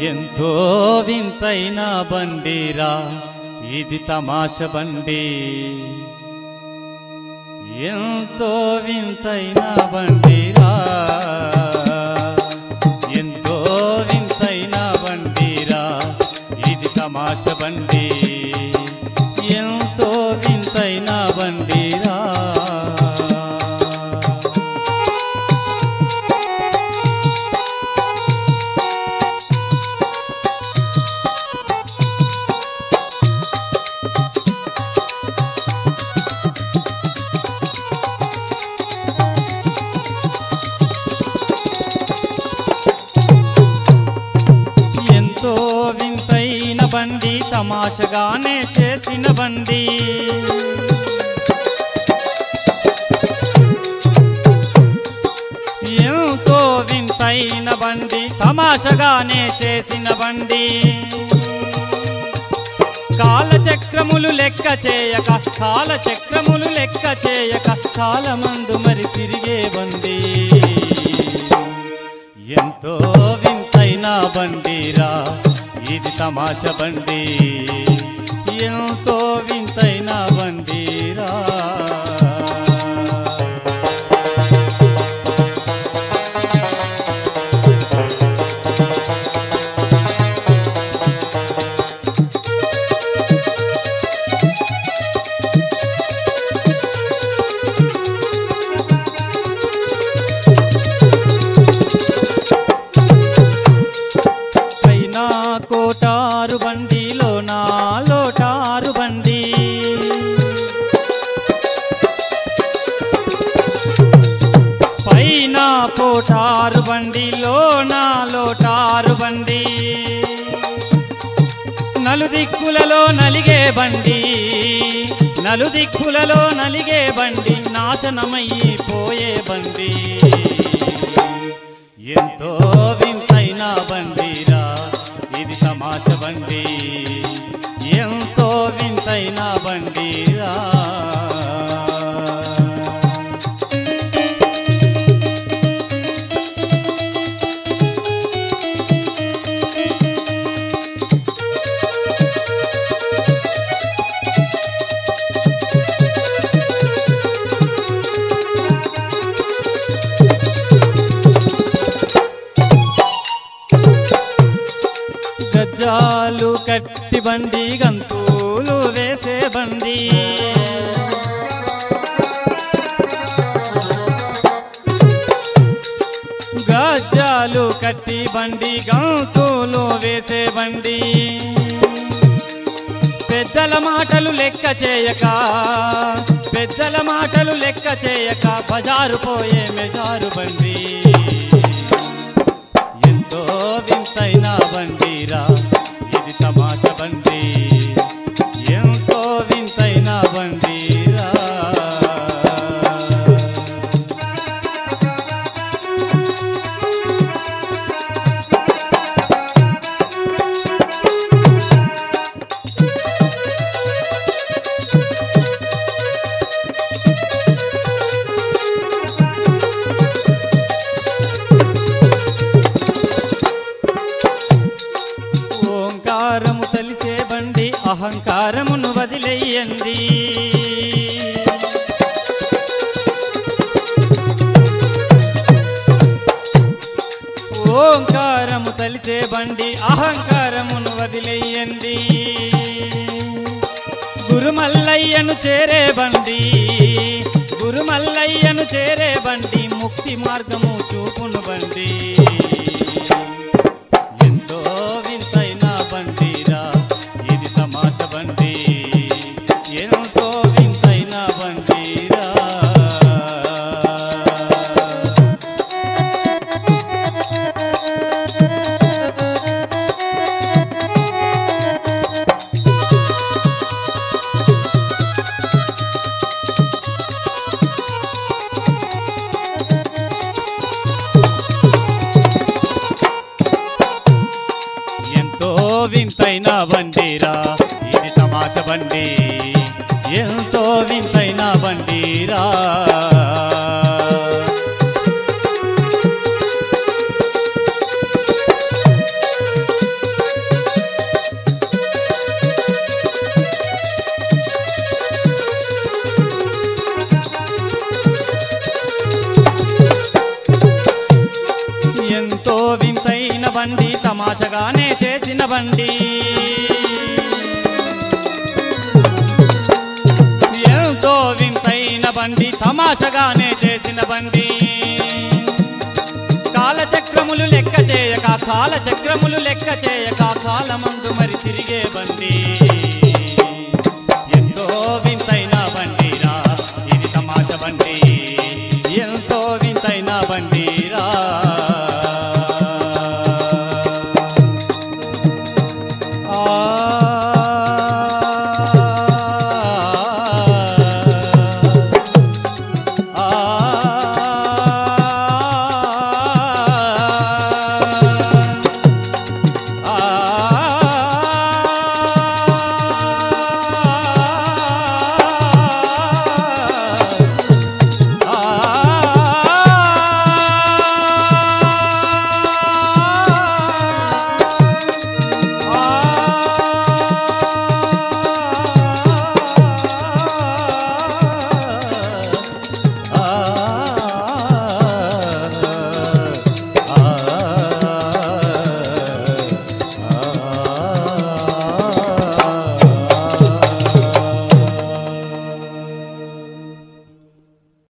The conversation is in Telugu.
ఎంతో వింతైన బండిరా ఇది తమాష బండి, ఎంతో వింతైన బండిరా, ఎంతో వింతైన బండిరా ఇది తమాష బండి, ఎంతో వింతైన బండిరా. ఎంతో వింతైన బండి తమాషగానే చేసిన బండి, ఎంతో వింతైన బండి తమాషగానే చేసిన బండి. కాలచక్రములు లెక్క చేయక, కాలచక్రములు లెక్క చేయక కాలమందు మరి తిరిగే బండి, ఎంతో వింతైన బండిరా ఇది తమాష బండి, ఎంతో వింతైన బండిరా. కోటారు బండిలో నా లోటారు బండి, పైన కోటారు బండిలో నా లోటారు బండి, నలుదిక్కులలో నలిగే బండి, నలుదిక్కులలో నలిగే బండి నాశనమైపోయే బండి, ఎంతో వింతైన బండిరా ఇది తమాష బండి, ఎంతో వింతైన బండిరా. గజ్జాలు కట్టి బండి గంతులు వేసే బండి, గజ్జాలు కట్టి బండి గంతులు వేసే బండి, పెద్దల మాటలు లెక్క చేయక, పెద్దల మాటలు లెక్క చేయక బజారు పోయే మెజారు బండి, ఎంతో వింతైన బండిరా ఇది తమాష బండి, ఎంతో వింతైన బండిరా. ఓంకారము తలిసే బండి అహంకారమును వదిలేయండి, ఓంకారము తలిసే బండి అహంకారమును వదిలేయండి, గురుమల్లయ్యను చేరే బండి, గురుమల్లయ్యను చేరే బండి ముక్తి మార్గము చూపును బండి, ఎంతో వింతైన బండిరా ఇది తమాష బండి, ఎంతో వింతైన బండిరా. వింతైన బండిరా ఇది తమాష బండి, ఎంతో వింతైన బండిరా. వింతైన బండి తమాషగానే చేసిన బండి ఎంతో వింతైన బండి తమాషగానే చేసిన బండి కాలచక్రములు లెక్క చేయక కాలమందు మరి తిరిగే బండి